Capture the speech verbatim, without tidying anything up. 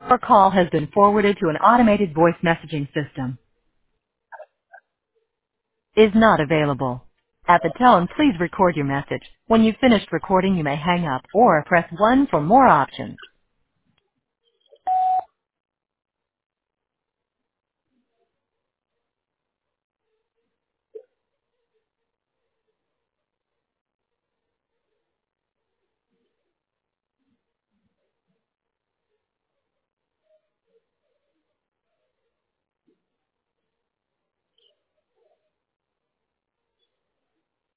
Your call has been forwarded to an automated voice messaging system. Is not available. At the tone, please record your message. When you've finished recording, you may hang up or press one for more options.